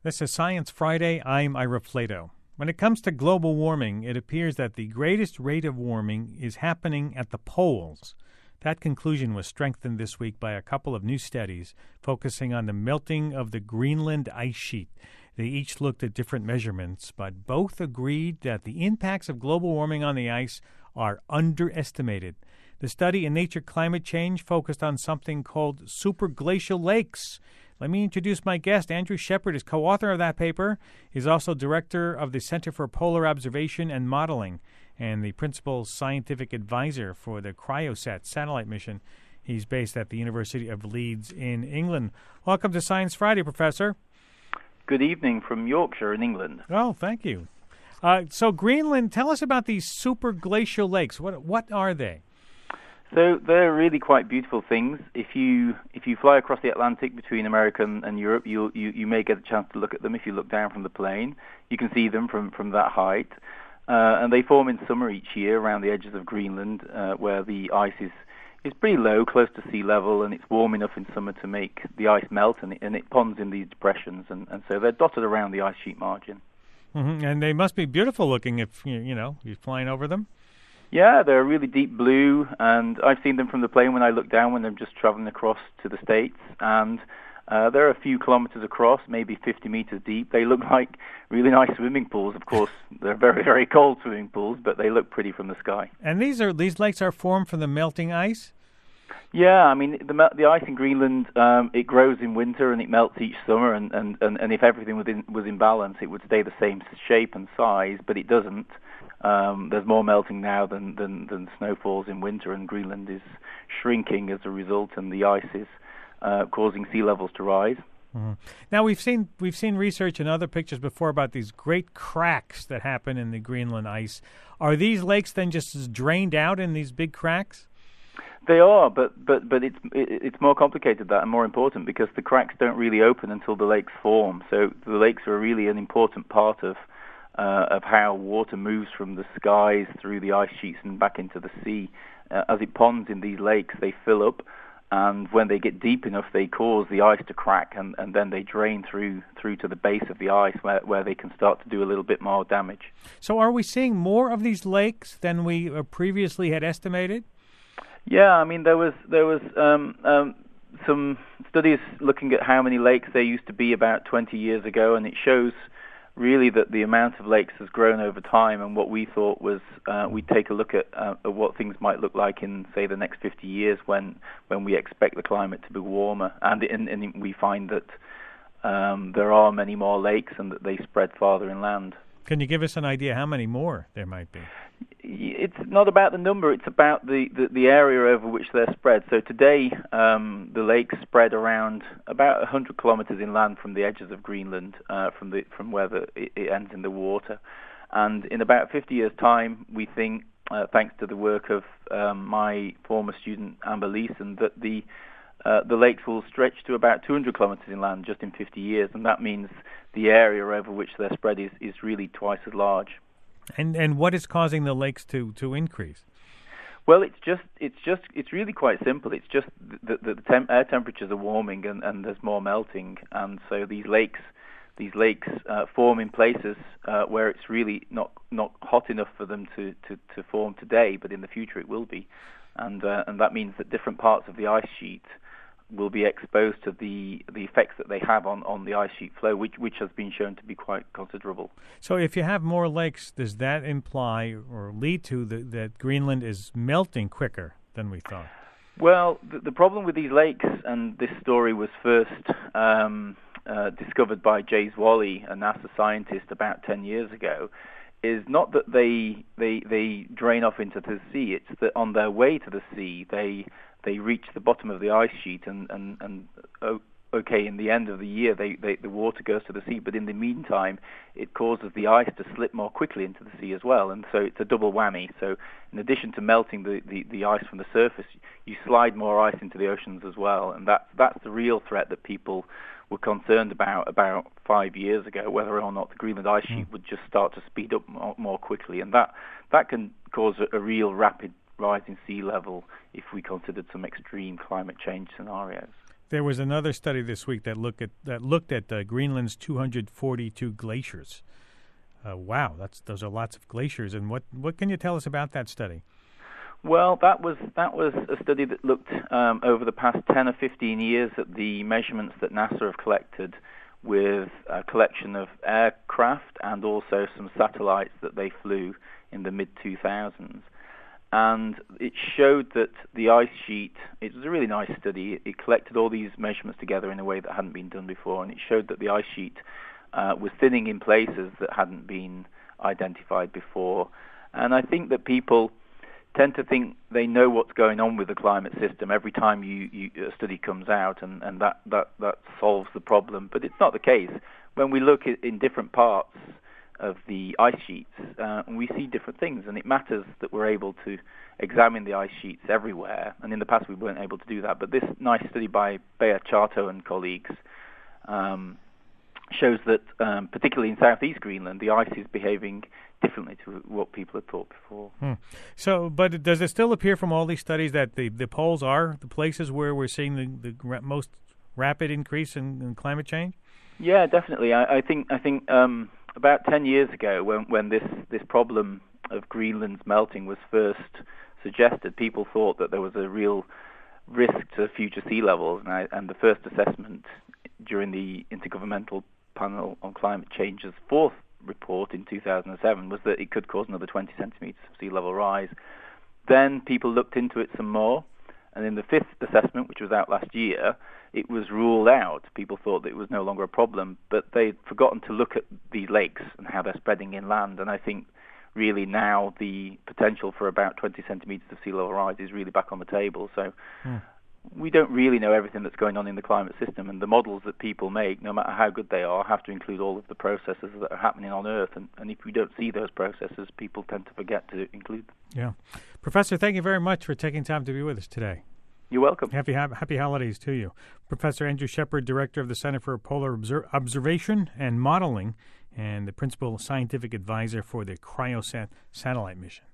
This is Science Friday. I'm Ira Flato. When it comes to global warming, it appears that the greatest rate of warming is happening at the poles. That conclusion was strengthened this week by a couple of new studies focusing on the melting of the Greenland ice sheet. They each looked at different measurements, but both agreed that the impacts of global warming on the ice are underestimated. The study in Nature Climate Change focused on something called superglacial lakes. Let me introduce my guest. Andrew Shepard is co-author of that paper. He's also director of the Center for Polar Observation and Modeling and the principal scientific advisor for the Cryosat satellite mission. He's based at the University of Leeds in England. Welcome to Science Friday, Professor. Good evening from Yorkshire in England. Oh, thank you. So Greenland, tell us about these superglacial lakes. What are they? So they're really quite beautiful things. If you fly across the Atlantic between America and Europe, you may get a chance to look at them. If you look down from the plane, you can see them from that height. And they form in summer each year around the edges of Greenland, where the ice is pretty low, close to sea level, and it's warm enough in summer to make the ice melt, and it ponds in these depressions, and so they're dotted around the ice sheet margin. Mm-hmm. And they must be beautiful looking if you're flying over them. Yeah, they're really deep blue, and I've seen them from the plane when I look down when I'm just traveling across to the States, and they're a few kilometers across, maybe 50 meters deep. They look like really nice swimming pools. Of course, they're very, very cold swimming pools, but they look pretty from the sky. And these lakes are formed from the melting ice? Yeah, I mean, the ice in Greenland, it grows in winter and it melts each summer, and if everything was in balance, it would stay the same shape and size, but it doesn't. There's more melting now than snow falls in winter, and Greenland is shrinking as a result, and the ice is causing sea levels to rise. Mm-hmm. Now we've seen research and other pictures before about these great cracks that happen in the Greenland ice. Are these lakes then just drained out in these big cracks? They are, but it's more complicated than that, and more important, because the cracks don't really open until the lakes form. So the lakes are really an important part of how water moves from the skies through the ice sheets and back into the sea. As it ponds in these lakes, they fill up, and when they get deep enough, they cause the ice to crack, and then they drain through to the base of the ice, where they can start to do a little bit more damage. So are we seeing more of these lakes than we previously had estimated? Yeah, I mean, there was some studies looking at how many lakes there used to be about 20 years ago, and it shows really that the amount of lakes has grown over time, and what we thought was we'd take a look at what things might look like in, say, the next 50 years when we expect the climate to be warmer, and we find that there are many more lakes and that they spread farther inland. Can you give us an idea how many more there might be? It's not about the number, it's about the area over which they're spread. So today, the lakes spread around about 100 kilometers inland from the edges of Greenland, from where it ends in the water. And in about 50 years' time, we think, thanks to the work of my former student Amber Leeson, that the lakes will stretch to about 200 kilometers inland just in 50 years, and that means the area over which they're spread is really twice as large. And what is causing the lakes to increase? Well, it's really quite simple. It's just the air temperatures are warming and there's more melting, and so these lakes form in places where it's really not hot enough for them to form today, but in the future it will be, and that means that different parts of the ice sheet will be exposed to the effects that they have on the ice sheet flow, which has been shown to be quite considerable. So if you have more lakes, does that imply or lead to that Greenland is melting quicker than we thought? Well, the problem with these lakes, and this story was first discovered by Jay Zwally, a NASA scientist, about 10 years ago, is not that they drain off into the sea. It's that on their way to the sea, they reach the bottom of the ice sheet, and in the end of the year, the water goes to the sea, but in the meantime, it causes the ice to slip more quickly into the sea as well, and so it's a double whammy. So in addition to melting the ice from the surface, you slide more ice into the oceans as well, and that's the real threat that people were concerned about 5 years ago, whether or not the Greenland ice sheet would just start to speed up more quickly, and that can cause a real rapid rise in sea level if we considered some extreme climate change scenarios. There was another study this week that looked at Greenland's 242 glaciers. Wow, those are lots of glaciers. And what can you tell us about that study? Well, that was a study that looked over the past 10 or 15 years at the measurements that NASA have collected with a collection of aircraft and also some satellites that they flew in the mid-2000s. And it showed that the ice sheet, it was a really nice study, it collected all these measurements together in a way that hadn't been done before, and it showed that the ice sheet was thinning in places that hadn't been identified before. And I think that people tend to think they know what's going on with the climate system every time a study comes out, and that solves the problem. But it's not the case. When we look in different parts of the ice sheets, we see different things, and it matters that we're able to examine the ice sheets everywhere. And in the past, we weren't able to do that. But this nice study by Bea Charto and colleagues shows that, particularly in southeast Greenland, the ice is behaving differently to what people had thought before. So, but does it still appear from all these studies that the poles are the places where we're seeing the most rapid increase in climate change? Yeah, definitely. I think about 10 years ago, when this problem of Greenland's melting was first suggested, people thought that there was a real risk to future sea levels, and the first assessment during the Intergovernmental Panel on Climate Change's fourth report in 2007 was that it could cause another 20 centimeters of sea level rise. Then people looked into it some more, and in the fifth assessment, which was out last year, it was ruled out. People thought that it was no longer a problem, but they'd forgotten to look at these lakes and how they're spreading inland, and I think really now the potential for about 20 centimeters of sea level rise is really back on the table. So we don't really know everything that's going on in the climate system, and the models that people make, no matter how good they are, have to include all of the processes that are happening on Earth, and if we don't see those processes, people tend to forget to include them. Yeah. Professor, thank you very much for taking time to be with us today. You're welcome. Happy holidays to you. Professor Andrew Shepard, Director of the Center for Polar Observation and Modeling, and the Principal Scientific Advisor for the Cryosat satellite mission.